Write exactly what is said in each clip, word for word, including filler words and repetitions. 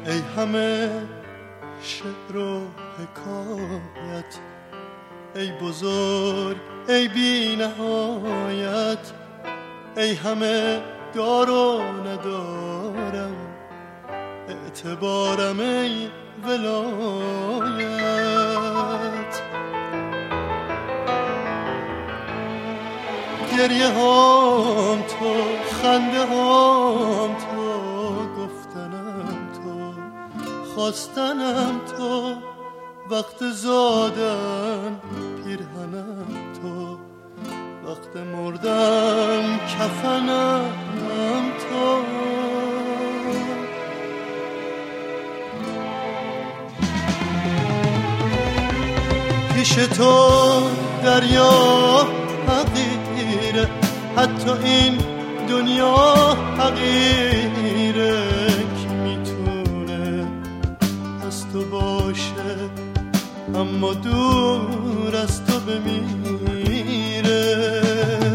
ای همه شعر و حکایت، ای بزرگ ای بی نهایت، ای همه دار و ندارم، اعتبارم ای ولایت. گریه هام تو، خنده هام تو، گفتنم تو، خواستنم تو، وقت زادن پیرهنم تو، وقت مردن کفنم تو. پیش تو دریا حقیره، حتی این دنیا حقیره، کی میتونه از تو باشه اما دور از تو بمیره.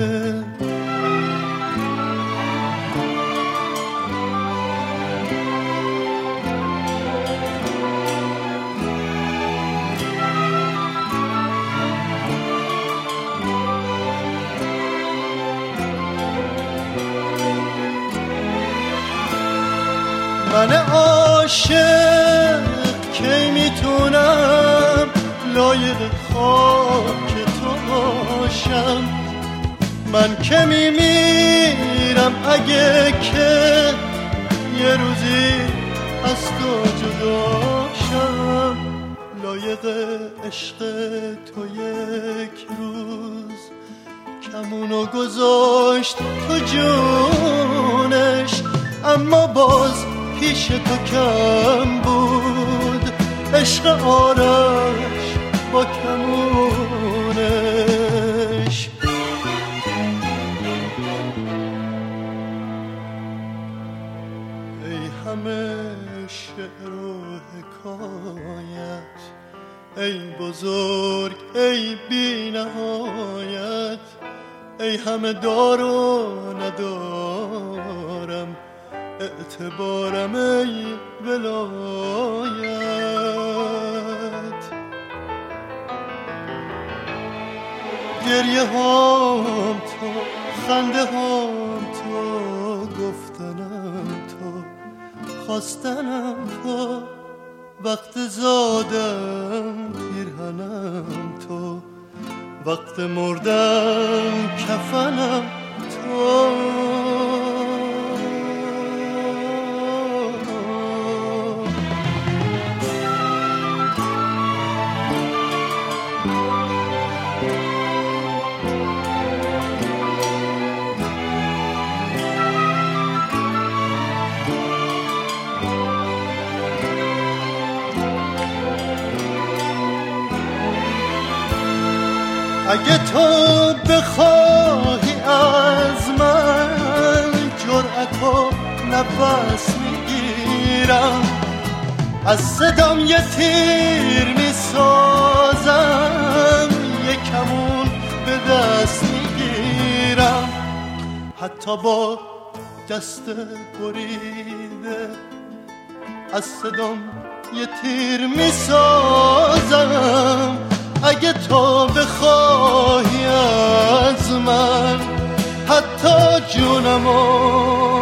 من عاشق کی میتونم لایق خاک تو باشم؟ من که میمیرم اگه که یه روزی از تو جداشم. لایق عشق تو یک روز کمونو گذاشت تو جونش، اما باز پیش تو کم بود عشق آرش با کمونش. ای همه شعر و حکایت، ای بزرگ ای بی نهایت، ای همه دار و ندارم، اعتبارم ای ولایت. گریه هام تو، خنده هام تو، گفتنم تو، خواستنم تو، وقت زادم پیرهنم تو، وقت مردم کفنم تو. اگه تو بخواهی از من جرأت و نفس میگیرم، از صدام یه تیر میسازم، یه کمون به دست میگیرم، حتی با دست بریده از صدام یه تیر میسازم. اگه تو بخواهی از من حتی جونمو